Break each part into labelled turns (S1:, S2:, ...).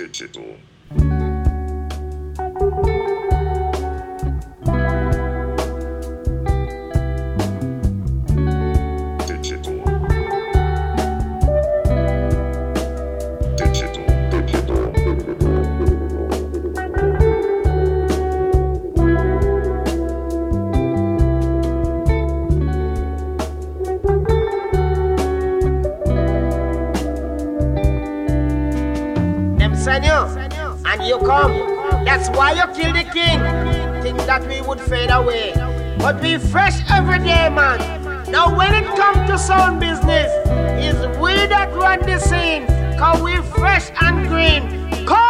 S1: Digital.
S2: And you come, that's why you kill the king. Think that we would fade away, but we fresh every day, man. Now when it comes to sound business, it's we that run the scene, cause we fresh and green. Come!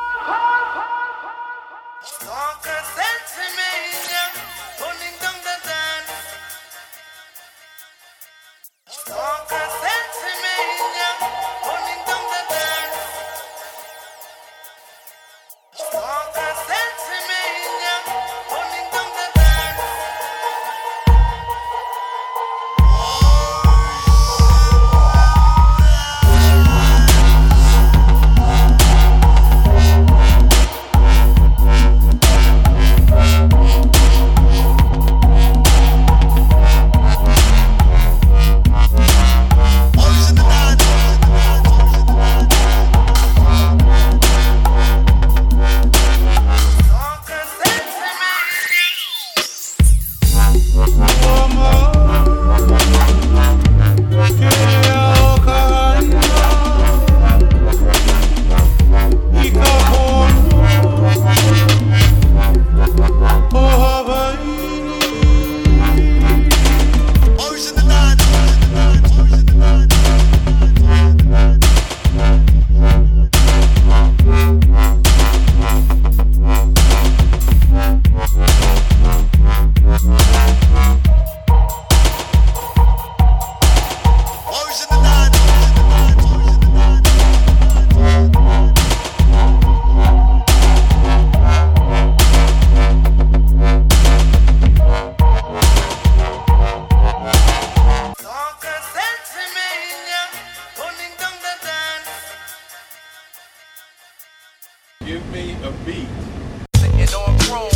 S3: Give me a beat.
S4: Sitting on chrome.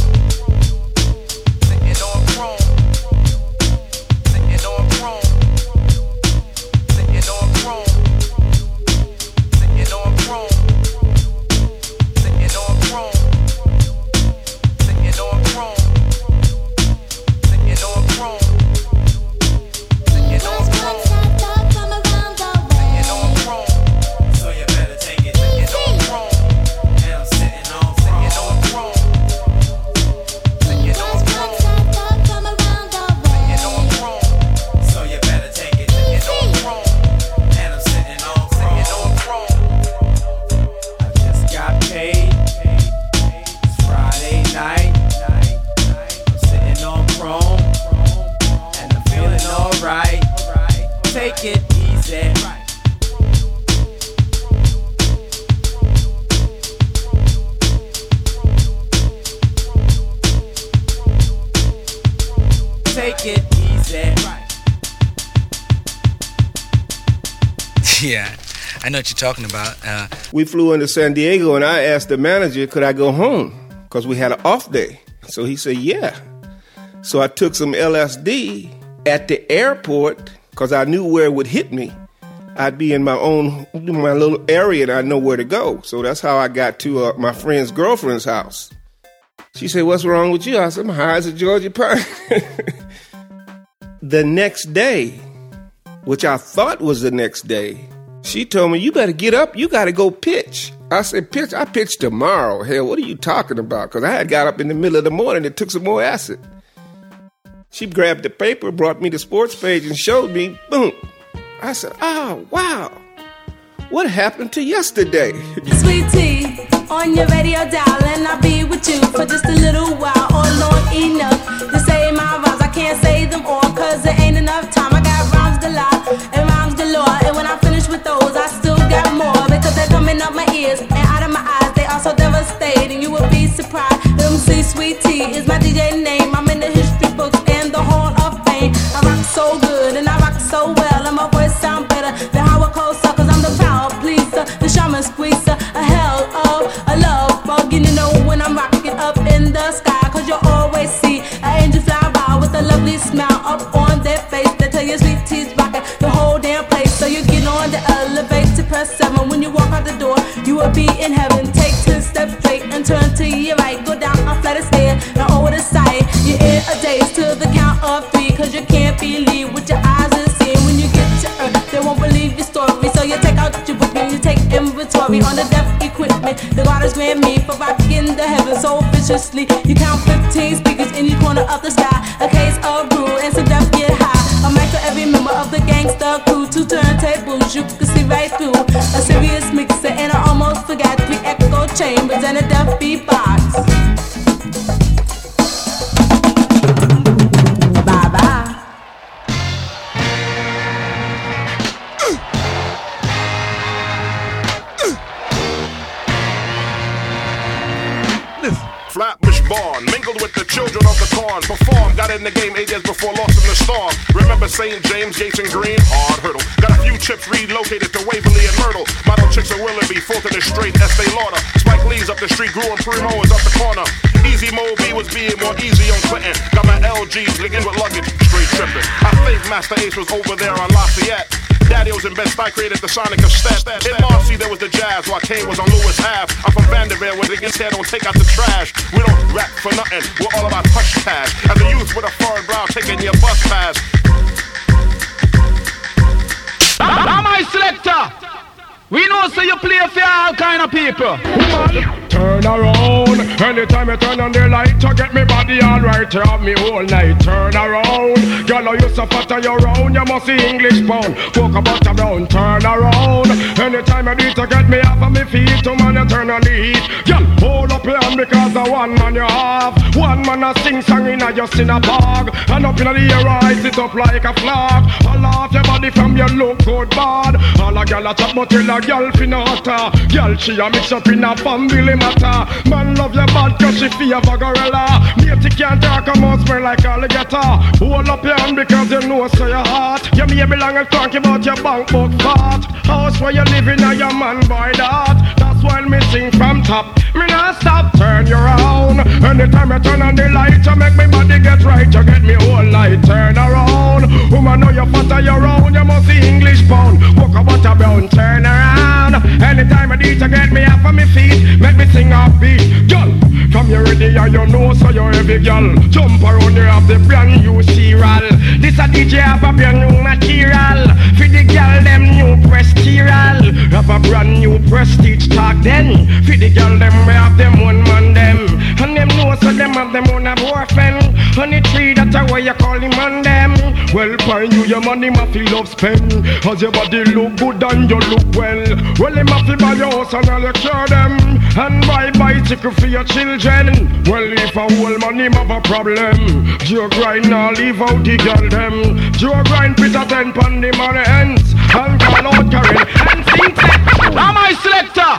S4: Sitting on chrome. Sitting on chrome. Sitting on chrome. Sitting on chrome. Sitting on chrome. Sitting on chrome. Sitting on chrome. Sitting on chrome. Take it easy. Take it easy.
S5: Yeah, I know what you're talking about.
S6: We flew into San Diego, and I asked the manager, could I go home? Because we had an off day. So he said, yeah. So I took some LSD at the airport, because I knew where it would hit me. I'd be in my little area, and I know where to go. So that's how I got to my friend's girlfriend's house. She said, what's wrong with you? I said, I'm high as a Georgia pine. The next day, which I thought was the next day, she told me, you better get up. You got to go pitch. I said, pitch? I pitch tomorrow. Hell, what are you talking about? Because I had got up in the middle of the morning and took some more acid. She grabbed the paper, brought me the sports page, and showed me. Boom. I said, oh, wow. What happened to yesterday?
S7: Sweet tea on your radio dial, and I'll be with you for just a little while, or long enough to say my rhymes. I can't say them all, cause there ain't enough time. I got rhymes galore and rhymes galore, and when I finish with those, I still got more, because they're coming up my ears and out of my eyes. They are so devastating, you would be surprised. MC Sweet Tea is my DJ name. I'm in the history books and the Hall of Fame. I rock so good and I rock so well, and my voice sound better than Howard Cole, cause I'm the power pleaser, the shaman squeezer, a hell of will be in heaven. Take 10 steps straight and turn to your right. Go down a flight of stairs and over the side. You're in a daze to the count of 3, cause you can't believe what your eyes are seeing. When you get to earth, they won't believe your story. So you take out your book and you take inventory on the deaf equipment the God has granted me for rocking the heavens so viciously. You count 15 speakers in each corner of the sky. A case of brew and some deaf get high. A mic for every member of the gangster crew. 2 turntables you can see right through. A serious mixer and I almost forgot 3 echo chambers and a deaf beatbox. Bye-bye.
S1: Flatbush Barn, mingled with the children of the corn. Performed, got in the game 8 years before lost in the storm. Remember St. James, Gates and Green, hard hurdle. Got a few chips relocated to Waverly and Myrtle. Model chicks of Willoughby, Fulton and Straight, Estee Lauder. Spike Lee's up the street, grew and Primo is up the corner. Easy Mo B was being more easy on Clinton. Got my LGs linking with luggage, straight tripping. I think Master Ace was over there on Lafayette. Daddy was in Bed-Stuy, created the Sonic of Stat. In Marcy, there was the Jazz, while Kane was on Lewis Ave. I'm from Vanderbilt, where the instead don't take out the trash. We don't rap for nothing, we're all about hush cash. As a youth with a foreign brow, taking your bus pass.
S8: I'm my selector. We know so you play for all kind of people.
S9: Turn around. Anytime you turn on the light, you get me body alright. You have me all night. Turn around. Girl, you so fat on your own. You must see English pound. Walk about around. Turn around. Anytime you beat, you get me off of me feet. 2 man, you turn on the heat. Girl, hold up your hand because the 1 man you have. 1 man a sing song in a just in a bag. And up in the air, rise it up like a flag. All off your body from your look good bad. All a girl a top, but till a girl finna hotter. Girl, she a mix up in a family matter. Man love your bad cause she fear of a gorilla. Matey can't talk a mouth smell like alligator. Hold up your hand because you know so your heart. You may belong and talk about your bank book fat. House where you live in a your man boy that. That's why me sing from top. Me not stop, turn you round. Anytime you turn on the light, you make me body get right. You get me whole light, turn around. Woman know you fat on your own. You must see English pound. Walk about a brown, turn around. Anytime I need to get me off of me feet, make me sing a beat. Girl, come here ready and you know so you're heavy girl. Jump around here have the brand new serial. This a DJ have a brand new material. For the girl them new prestigial. Have a brand new prestige talk then. For the girl them we have them 1 man them. And them know so them have them on a boyfriend. Honey tree that's a way you call him on them. Well find you your money ma feel love spend. Cause your body look good and you look well. Well him a fi buy your house and all you cure them. And buy bicycle for your children. Well if a whole man him have a problem. Joe grind now leave out the girl them. Joe grind put a 10 pound the money ends. And call out Karen and sing sex.
S8: I'm my selector.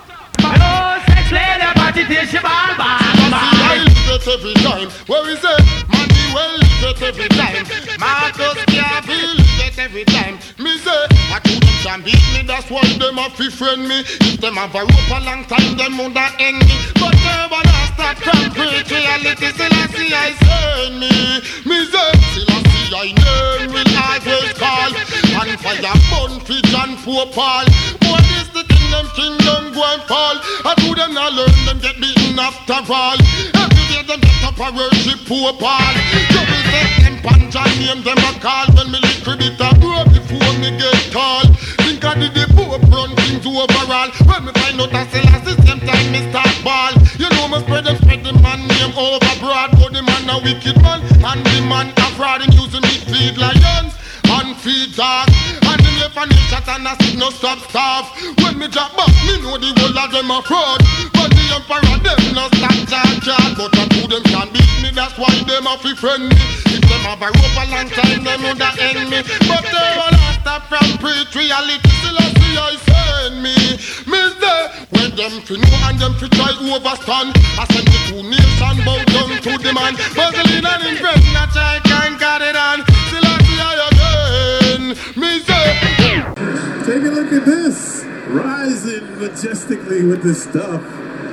S2: No sex lady party till she ball ball. Well lit every time. Where is it? Money well lit every time. Marcus can't feel lit every time. Me say, I couldn't can beat me. That's why them have to friend me. If them have a rope a long time, them would not end me. But never start from great reality. Still I see I send me. Me say, still I see I name will always call. And fire bun pitch and poor Paul. What is the thing them kingdom go and fall? I do them not learn them get beaten after all. Every day them get up a worship poor Paul. Double set them punch and name them a call. When me little bit a bro before me get tall. Think I did the Pope run things overall. When me find out I sell a system time me start ball. You know me spread the man name over broad. But the man a wicked man and the man a fraud. And using me feed lions and feed dogs. And him left a new shot and a sit no stop starve. When me drop back me know the whole of them a fraud. But the emperor them no stop charge. But I do them can beat me. That's why them a fi friend me. If them have a rope a long time them would a end me. But they will not stop from preach reality. Still I see I send me. Miss there when them fi know and them fi try overstand. I send the 2 nations bow down to the man. Muzzling and in friend that I can't got it on. Still I see I again. Miss there.
S10: Take a look at this. Rising majestically with this stuff.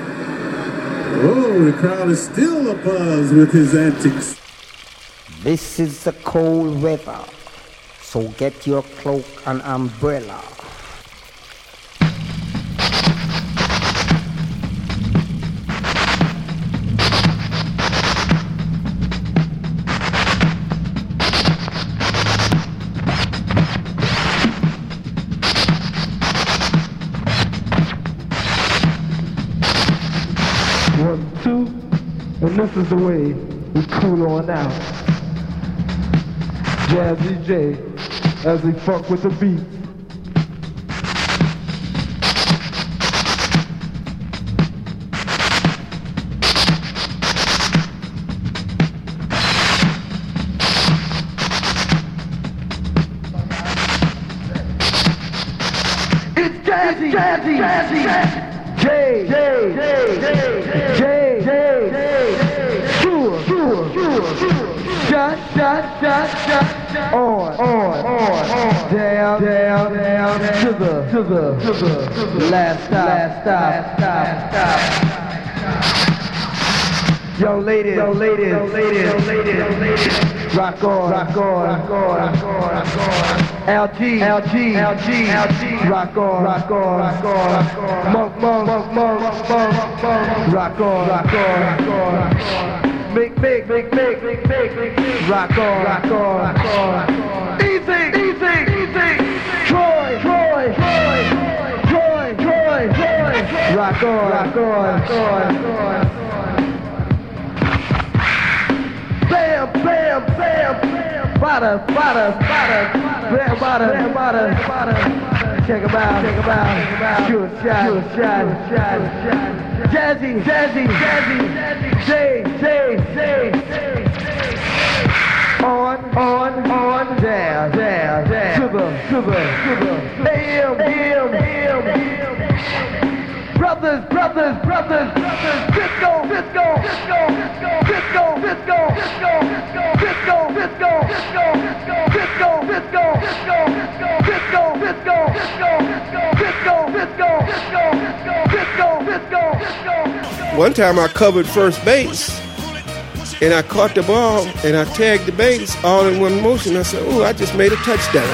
S10: Oh, the crowd is still abuzz with his antics.
S11: This is the cold weather, so get your cloak and umbrella.
S12: And this is the way we cool on out. Jazzy J, as we fuck with the beat.
S13: Jazzy, Jazzy, Jazzy, J, J, J, J, J, sure, sure, sure, shut, shut, shut, shut, on, down, down, down, to the last stop. Young ladies, rock on, LG, rock on, monk, rock on, make, rock on, easy, Troy, rock on. Bam, bada, check 'em out, shoot shot, Jazzy, J, on, down, to the, AM, brothers, Fisco,
S6: One time I covered first base, and I caught the ball, and I tagged the base all in one motion. I said, "Ooh, I just made a touchdown."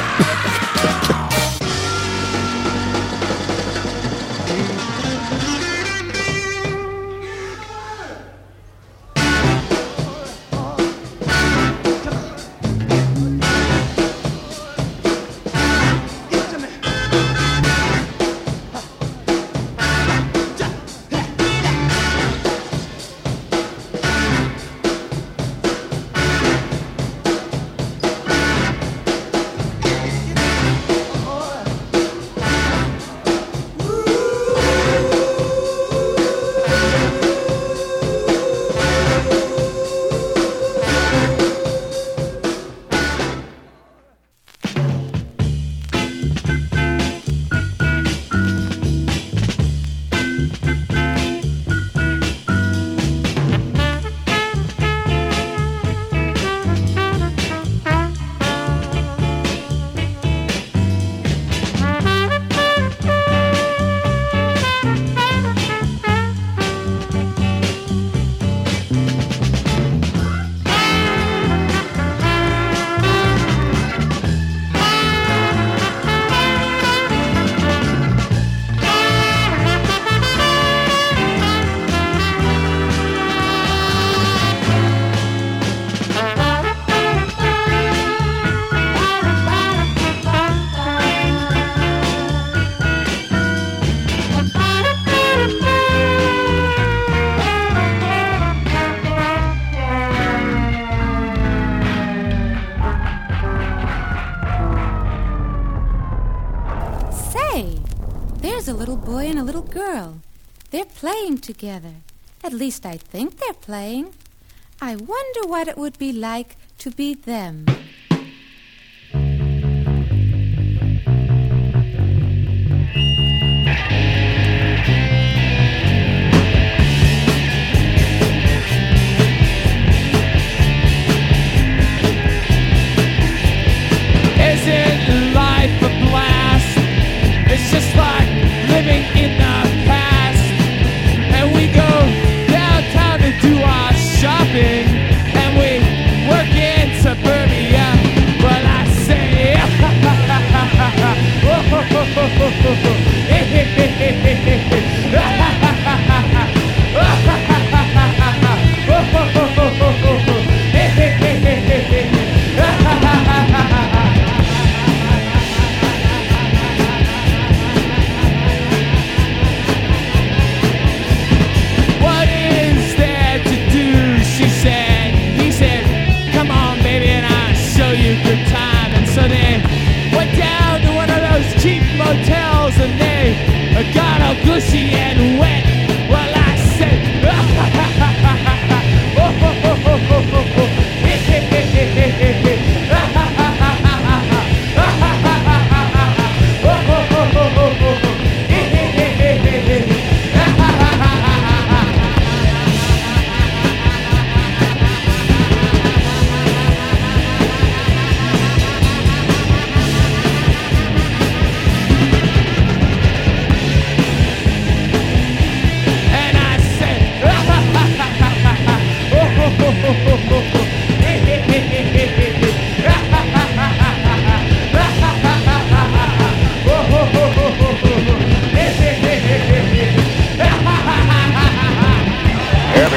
S14: They're playing together. At least I think they're playing. I wonder what it would be like to be them.
S15: Isn't life a blast? It's just like living in the past. And we go downtown to do our shopping, and we work in suburbia.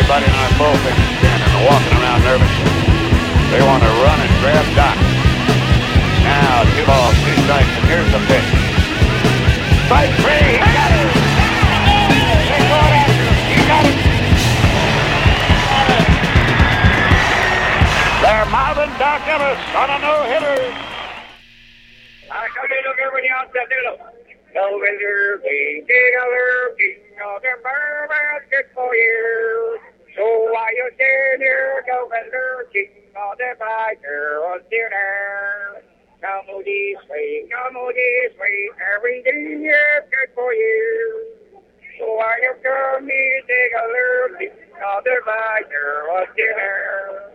S16: everybody in our bullpen is standing and walking around nervously. They want to run and grab Doc. Now, 2 balls, 2 strikes, and here's the pitch. Strike 3, he got it! He got it! They're mobbing Doc Ellis on a no-hitter. Look everybody else that do them. Go-Vinder, the Burbank, good for you. So while you stand here, Go-Vinder, king of the fighter on dinner. Come this way, everything is good for you. So while you come here, take a look, king of the fighter on dinner.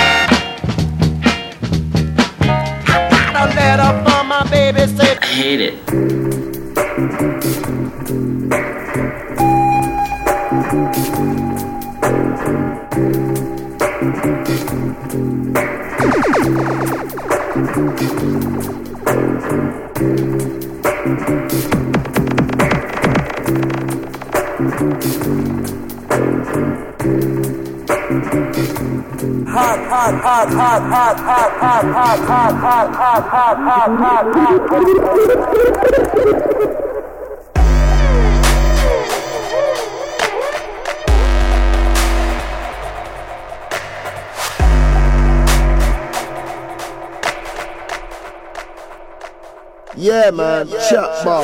S2: A letter for my baby said I
S17: hate it.
S18: Yeah, man, Chuck Ball.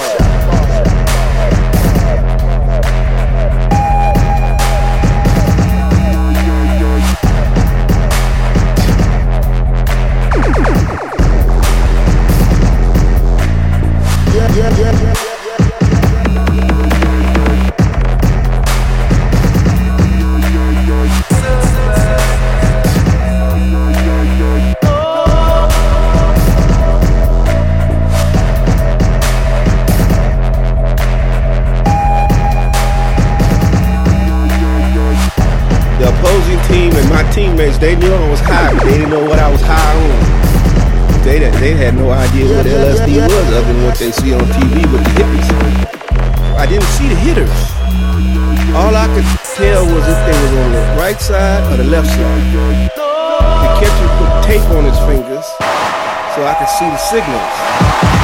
S6: The opposing team and my teammates, they knew I was high, but they didn't know what I was high on. They had no idea what LSD was other than what they see on TV with the hippies. I didn't see the hitters. All I could tell was if they was on the right side or the left side. The catcher put tape on his fingers so I could see the signals.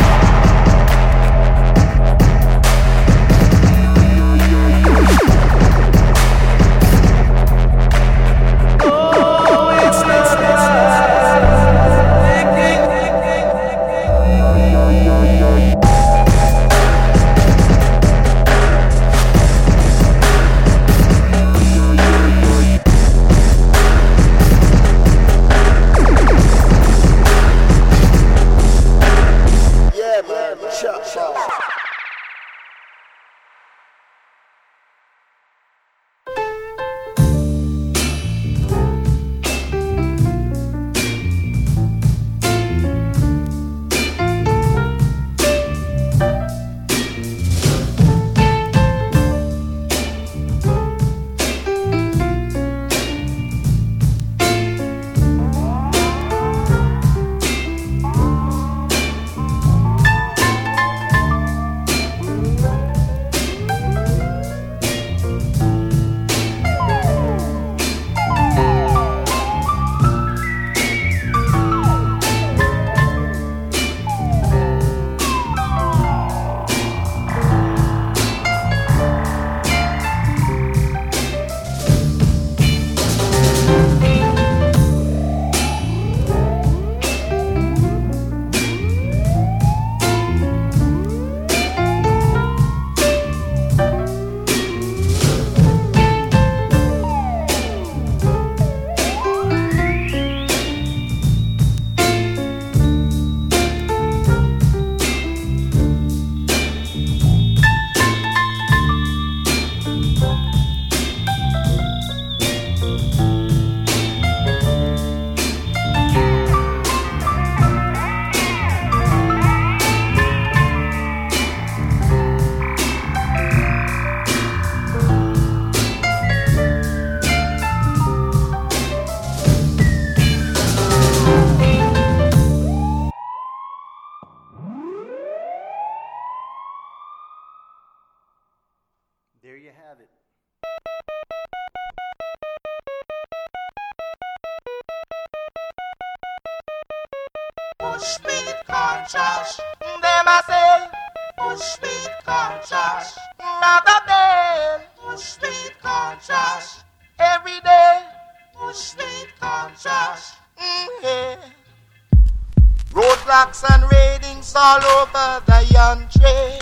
S17: Push sweet corn trash. Them I say, push sweet corn trash. Another day, push sweet corn trash. Every day, push sweet corn trash. Yeah. Roadblocks and raidings all over the country.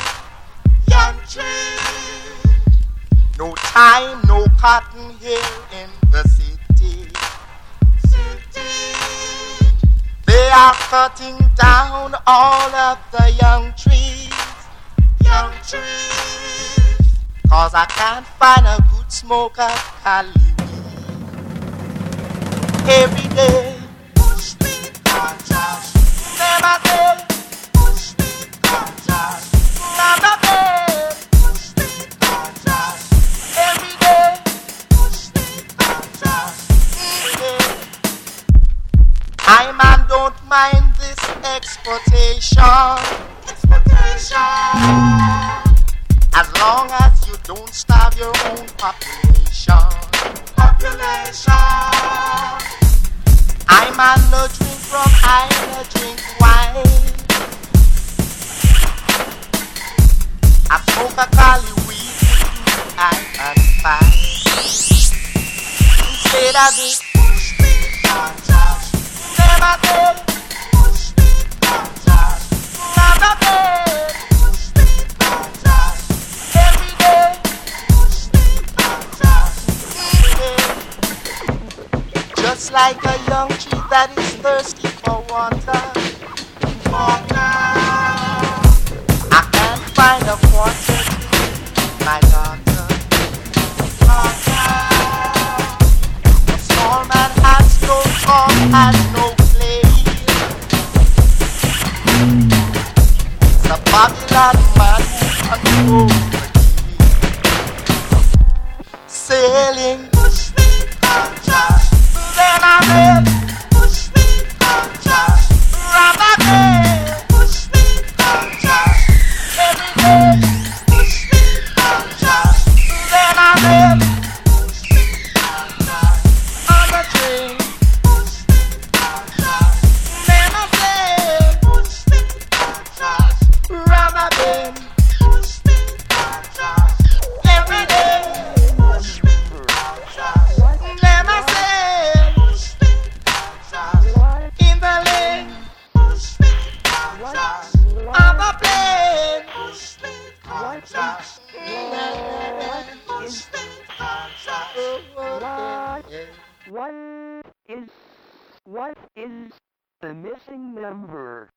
S17: No time, no cotton here in the city. They are cutting down all of the young trees. 'Cause I can't find a good smoke of Cali weed. Every day, push me corn trash. Never say, push me corn trash. Another day, push me corn trash. Every day, push me corn trash. I man don't mind this exportation. As long as you don't starve your own population. I man no drink rum, I no drink wine. I smoke a Cali weed, I can find. Instead of this, push me corn trash. Never say, push me corn trash. Another day, push me corn trash. Every day, push me corn trash. Just like a young tree that is thirsty for water. I can't find a water to my daughter. A small man has no tongue, has no place. It's a Babylon man who controls the key. Sailing, push me corn trash. Then I read, push me corn trash. Rather than push me corn trash. Every day, push me corn trash. Then I read, push me corn trash. On the train, push me corn trash. Then I said, push me corn trash. Rather than push me corn trash. Every day, push me corn trash. Then I said, push me corn trash. In the lane, push me corn trash. On the plane, push me corn trash. Push me corn trash.
S13: What is the missing number?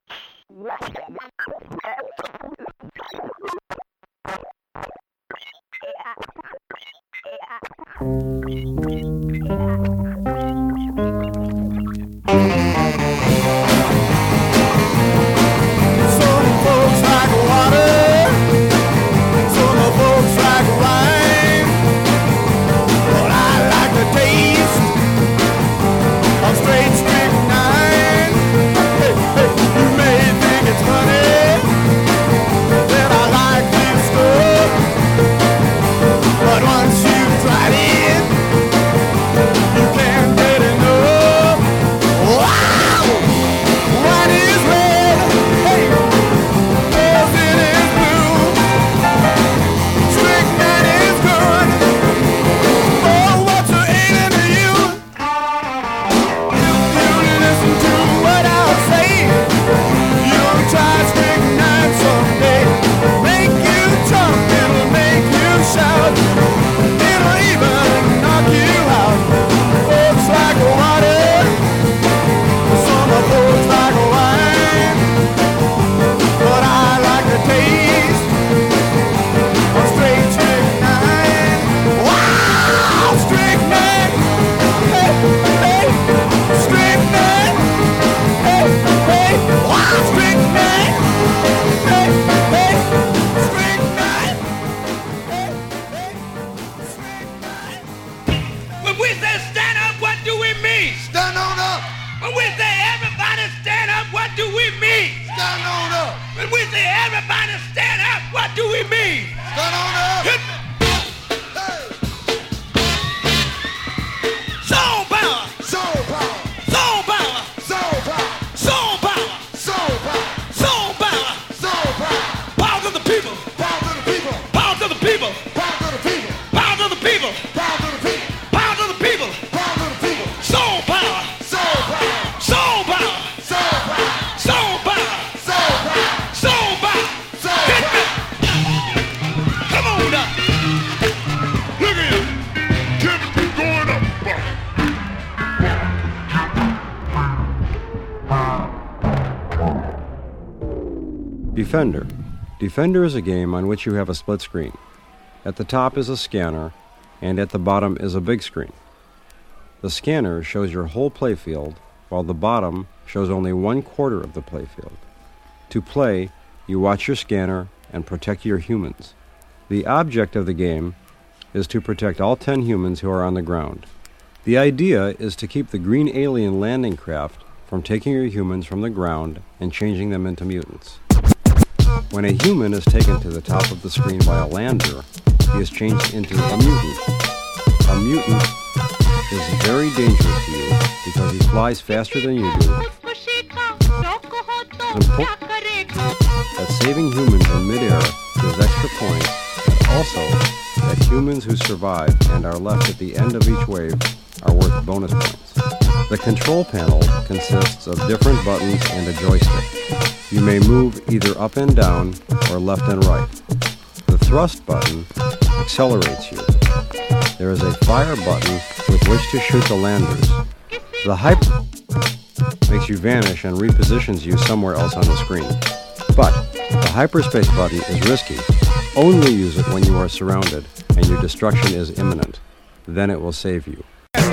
S17: Some folks like water, some folks like wine, but I like the taste of straight strychnine. Hey, you may think it's funny that I like this stuff, but once you've tried it, you can't get enough. Wow! What is red? Hey, everything is blue. Strychnine is good. Oh, what's a alien to you? You listen to what I'll say. You'll try strychnine someday. Make you jump, it'll make you shout. It'll even knock you out. Folks like water, some folks like wine, but I like the taste of straight strychnine. Wow, strychnine, hey, hey, strychnine, hey, hey, wow, strychnine, hey, hey, strychnine, hey, hey, strychnine.
S8: When we say stand up, what do we mean?
S17: Stand on up,
S8: When we say everybody stand up, what do we mean?
S17: stand on up,
S8: When we say everybody stand up, what do we mean?
S17: stand on up.
S8: Soul power,
S17: Soul power,
S8: soul power,
S17: soul power,
S8: soul power,
S19: Defender. Defender is a game on which you have a split screen. At the top is a scanner, and at the bottom is a big screen. The scanner shows your whole playfield, while the bottom shows only 1/4 of the playfield. To play, you watch your scanner and protect your humans. The object of the game is to protect all 10 humans who are on the ground. The idea is to keep the green alien landing craft from taking your humans from the ground and changing them into mutants. When a human is taken to the top of the screen by a lander, he is changed into a mutant. A mutant is very dangerous to you because he flies faster than you do. It's important that saving humans in midair gives extra points, and also that humans who survive and are left at the end of each wave are worth bonus points. The control panel consists of different buttons and a joystick. You may move either up and down or left and right. The thrust button accelerates you. There is a fire button with which to shoot the landers. The hyper makes you vanish and repositions you somewhere else on the screen. But the hyperspace button is risky. Only use it when you are surrounded and your destruction is imminent. Then it will save you.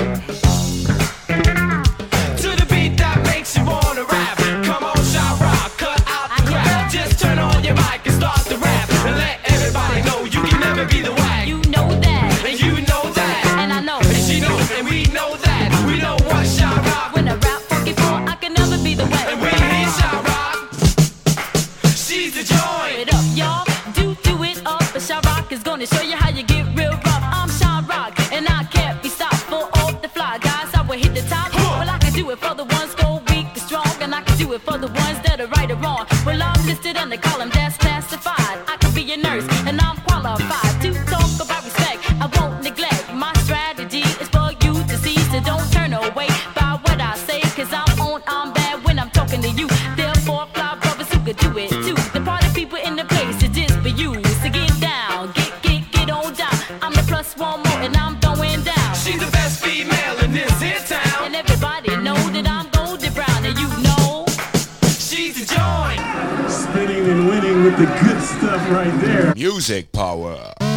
S15: To the beat that makes you wanna rap. Come on, shout rock, cut out the crap. Just turn on your mic and start the rap. And let everybody know you can never be the whack.
S7: You know that.
S15: And you know that.
S7: And I know.
S15: And she knows and we know that. We know what shout rock.
S7: When I rap funky for, I can never be the whack.
S15: And we need shout rock. She's the joint.
S7: It up, y'all. Do it up. But shout rock is gonna show you how you get real rough. I'm Sean Rock, and I can't be stopped for all the fly guys. I will hit the top. Well, I can do it for the ones go weak and strong, and I can do it for the ones that are right or wrong. Well, I'm listed on the column that's classified. I could be a nurse, and I'm qualified to talk about respect. I won't neglect. My strategy is for you to see, so don't turn away by what I say, cause I'm bad when I'm talking to you. Therefore, fly brothers who could do it too. The party people in the place is just for you. So get down, get on down. I'm the plus one more, and I'm throwing down.
S15: She's the best female in this here town.
S7: And everybody know that I'm golden brown, and you know
S15: she's the joint.
S10: Spinning and winning with the good stuff right there.
S20: Music power.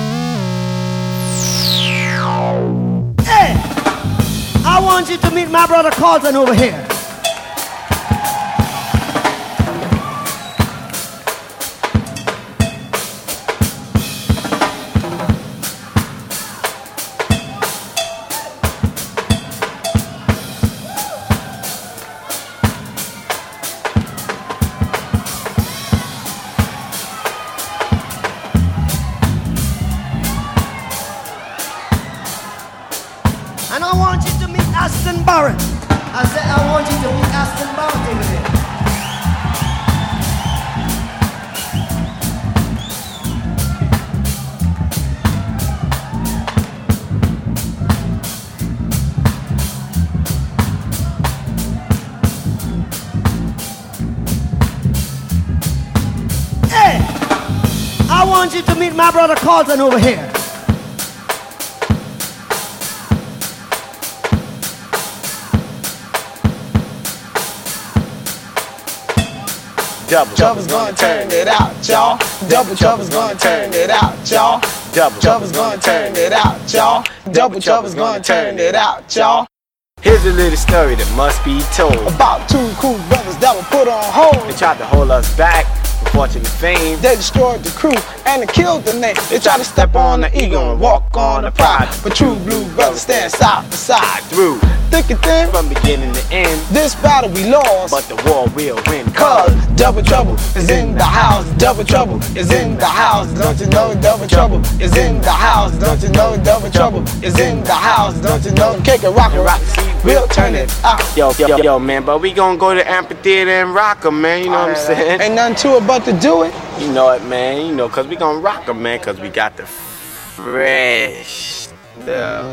S2: Hey, I want you to meet my brother Carlton over here. And I want you to meet Aston Barrett. I said I want you to meet Aston Barrett over there. Hey, I want you to meet my brother Carlton over here.
S17: Double Trouble's gonna turn it out, y'all. Double Trouble's gonna turn it out, y'all. Double Trouble's gonna turn it out, y'all. Double Trouble's gonna turn it out, y'all. Here's a little story that must be told about two cool brothers that were put on hold. They tried to hold us back from fortune and fame. They destroyed the crew and they killed the name. They tried to step on the ego and walk on the pride. But true blue brothers stand side by side through thick and thin from beginning to end. This battle we lost, but the war will win. Cause Double Trouble is in the house. Double Trouble is in the house. Don't you know Double Trouble is in the house? Don't you know Double Trouble is in the house? Don't you know Kick and Rock and Rock? We'll turn it out. Yo, man, but we gonna go to amphitheater and rock 'em, man. You know what I'm saying? Ain't nothing to it but to do it. You know it, man. You know, cause we gonna rock 'em, man. Cause we got the fresh stuff.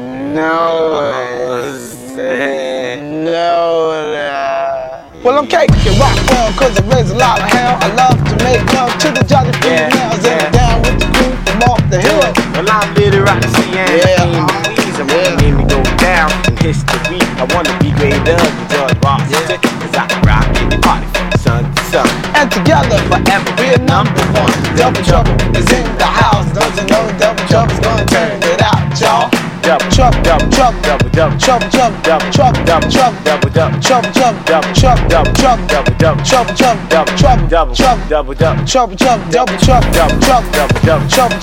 S17: Well, I'm Cake and Rock well, cause it raised a lot of hell. I love to make love to the jolly females. And down with the crew from off the hill. Well, I'm Billy Rock and I'm need me go down in history. I wanna be great up with George Washington. Cause I can rock in the party from sun to sun. And together forever we'll I'm the one. Double trouble is in the house. Don't you know double trouble's gonna turn it out, y'all? Double trouble, double trouble, double trouble, trouble, double trouble, double trouble, double trouble, trouble, double trouble, double trouble, double trouble, double trouble, double trouble, double trouble, double trouble, double trouble, double trouble,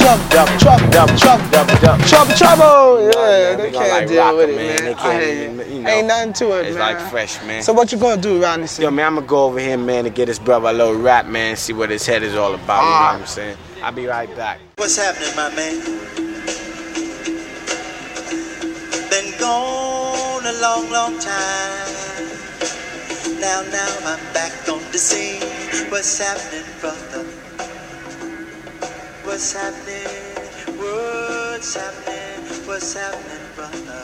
S17: double trouble. Yeah, they can't deal with it, man. Ain't nothing to it, man.
S20: It's like fresh, man.
S17: So what you gonna do around this?
S20: Yo, man, I'm gonna go over here, man, and get his brother a little rap, man, see what his head is all about. You know what I'm saying? I'll be right back.
S17: What's happening, my man? Been gone a long, long time. Now I'm back on the scene. What's happening, brother? What's happening? What's happening? What's happening, brother?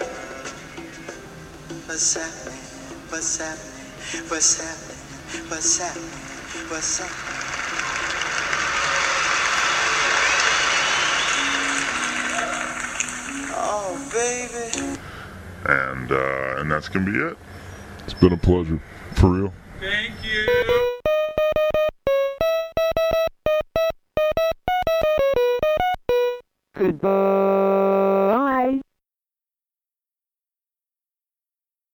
S17: What's happening? What's happening? What's happening? What's happening? What's happening? Oh, baby.
S21: And that's gonna be it. It's been a pleasure, for real.
S3: Thank you.
S13: Goodbye.